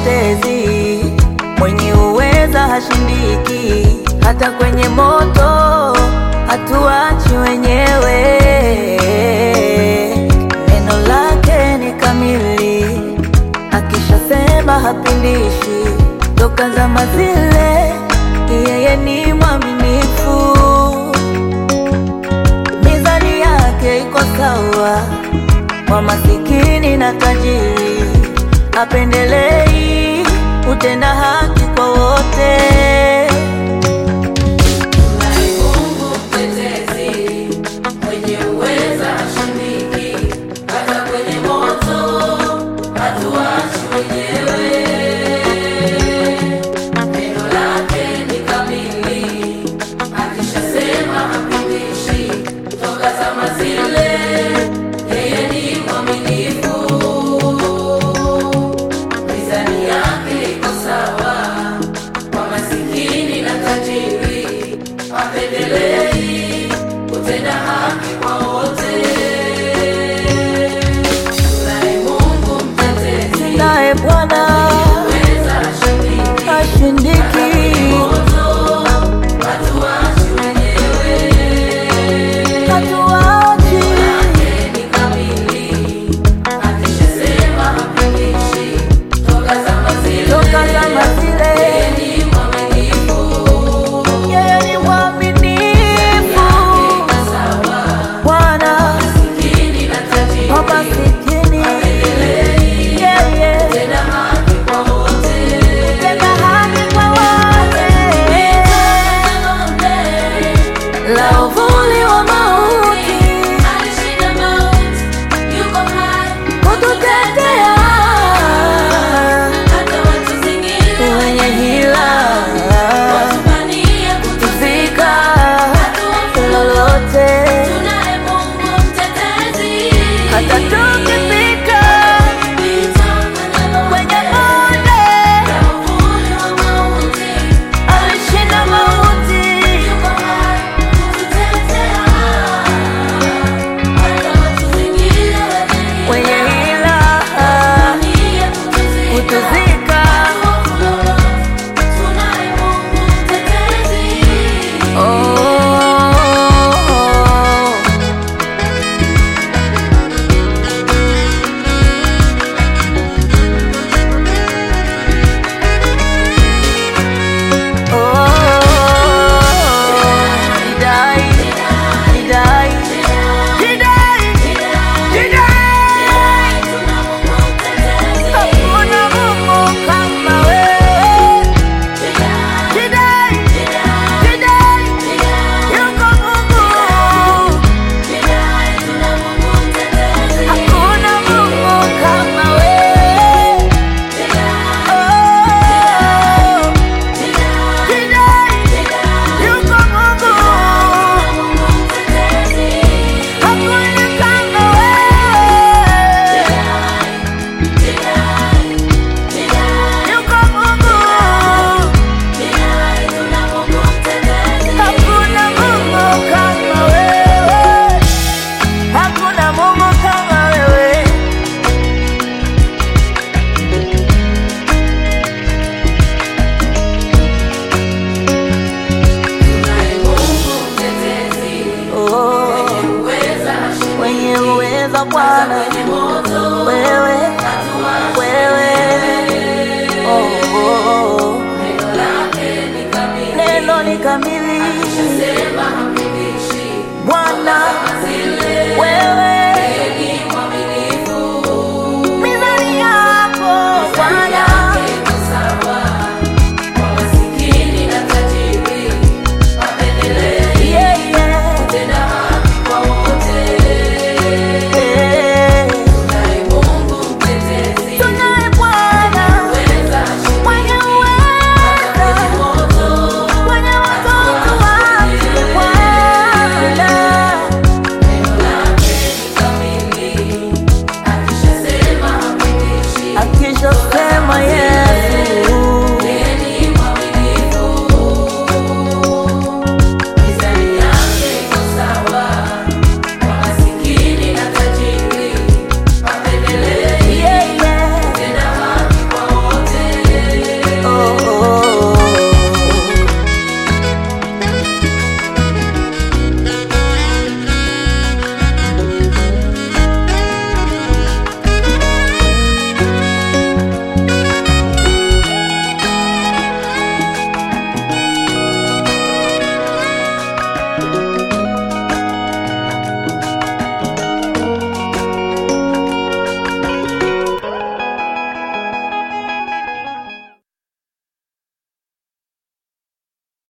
mtetezi, mwenye uweza hashindiki, hata kwenye moto hatuachi wenyewe. Neno lake ni kamili, akishasema hapindishi. Toka zama zile yeye ni mwaminifu, mizani yake iko sawa kwa masikini na tajiri. Hapendelei, utenda haki kwa wote. Naye Bwana hashindiki, la uvuli wa mauti alishinda mauti, yuko hai kututetea. Hata watuzingira wenye hila watupania kutufika, lolote tunaye Mungu mtetezi. Hata tukifika kwenye bonde la uvuli wa mauti alishinda mauti, yuko hai wenye hila kutuzika. Bwana wewe, neno ni kamili, Bwana